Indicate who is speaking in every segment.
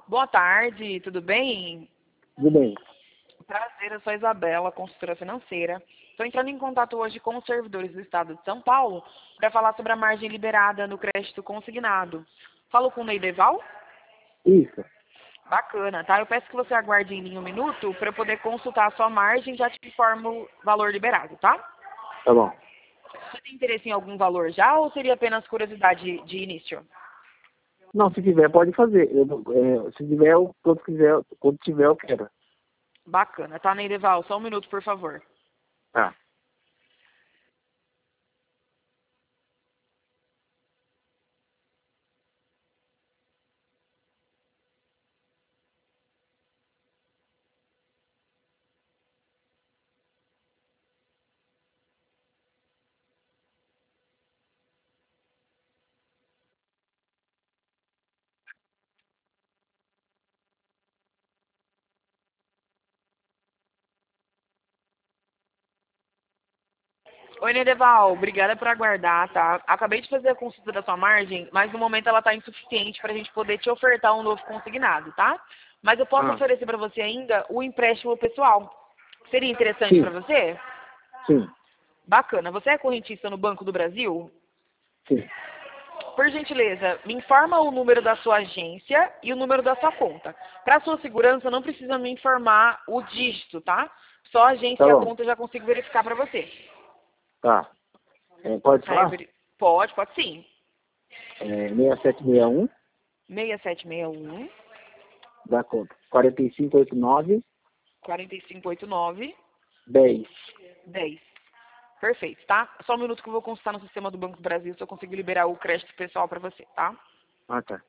Speaker 1: Boa tarde, tudo bem?
Speaker 2: Tudo bem.
Speaker 1: Prazer, eu sou a Isabela, consultora financeira. Estou entrando em contato hoje com os servidores do Estado de São Paulo para falar sobre a margem liberada no crédito consignado. Falo com o Neideval?
Speaker 2: Isso.
Speaker 1: Bacana, tá? Eu peço que você aguarde em linha um minuto para eu poder consultar a sua margem e já te informo o valor liberado, tá?
Speaker 2: Tá bom.
Speaker 1: Você tem interesse em algum valor já ou seria apenas curiosidade de início?
Speaker 2: Não, se tiver, pode fazer. Se tiver, quando tiver, eu quero.
Speaker 1: Bacana, tá, Neideval? Só um minuto, por favor.
Speaker 2: Tá.
Speaker 1: Oi, Nedeval, obrigada por aguardar, tá? Acabei de fazer a consulta da sua margem, mas no momento ela está insuficiente para a gente poder te ofertar um novo consignado, tá? Mas eu posso
Speaker 2: Ah,
Speaker 1: oferecer para você ainda o empréstimo pessoal. Seria interessante
Speaker 2: sim,
Speaker 1: para você?
Speaker 2: sim,
Speaker 1: Bacana. Você é correntista no Banco do Brasil?
Speaker 2: sim.
Speaker 1: Por gentileza, me informa o número da sua agência e o número da sua conta. Para sua segurança, não precisa me informar o dígito, tá? Só a agência
Speaker 2: Tá
Speaker 1: e a
Speaker 2: bom.
Speaker 1: conta eu já consigo verificar para você.
Speaker 2: Tá. Pode
Speaker 1: Aí,
Speaker 2: falar?
Speaker 1: pode sim.
Speaker 2: 6761
Speaker 1: 6761
Speaker 2: da conta. 4589
Speaker 1: 4589
Speaker 2: 10.
Speaker 1: 10. Perfeito, tá? Só um minuto que eu vou consultar no sistema do Banco do Brasil se eu consigo liberar o crédito pessoal para você, tá?
Speaker 2: Ah, tá.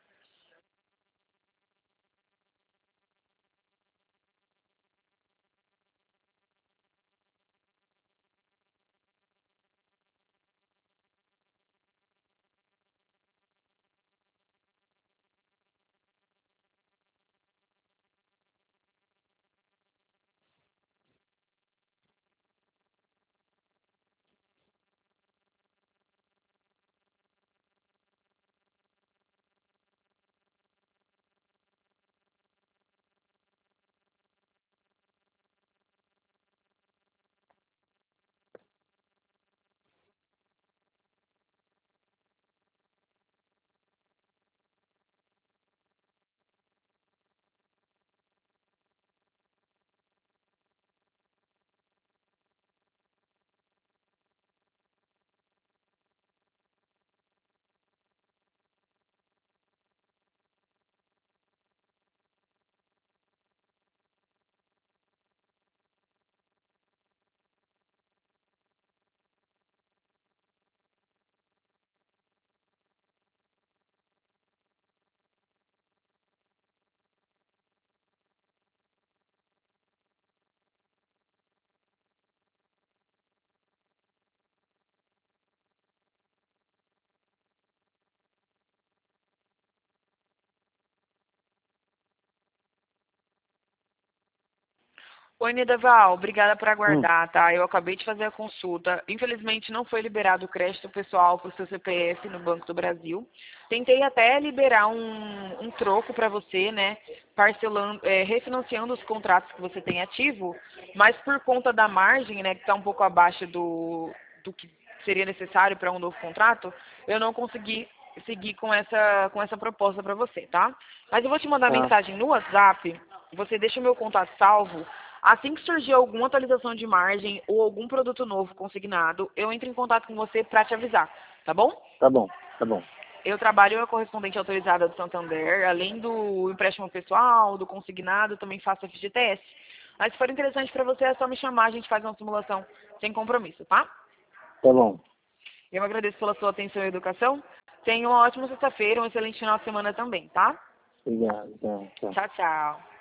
Speaker 1: Oi, Nedaval, obrigada por
Speaker 2: Hum,
Speaker 1: aguardar, tá? Eu acabei de fazer a consulta. Infelizmente, não foi liberado o crédito pessoal para o seu CPF no Banco do Brasil. Tentei até liberar um troco para você, né? Parcelando, refinanciando os contratos que você tem ativo, mas por conta da margem, né, que está um pouco abaixo do que seria necessário para um novo contrato, eu não consegui seguir com essa proposta para você, tá? Mas eu vou te mandar
Speaker 2: tá,
Speaker 1: mensagem no WhatsApp, você deixa o meu contato salvo. Assim que surgir alguma atualização de margem ou algum produto novo consignado, eu entro em contato com você para te avisar, tá bom?
Speaker 2: tá bom, tá bom.
Speaker 1: Eu trabalho a correspondente autorizada do Santander, além do empréstimo pessoal, do consignado, também faço FGTS. Mas se for interessante para você, é só me chamar, a gente faz uma simulação sem compromisso, tá?
Speaker 2: Tá bom.
Speaker 1: Eu agradeço pela sua atenção e educação. Tenha uma ótima sexta-feira, um excelente final de semana também, tá?
Speaker 2: Obrigado. Tá, tá.
Speaker 1: Tchau, tchau.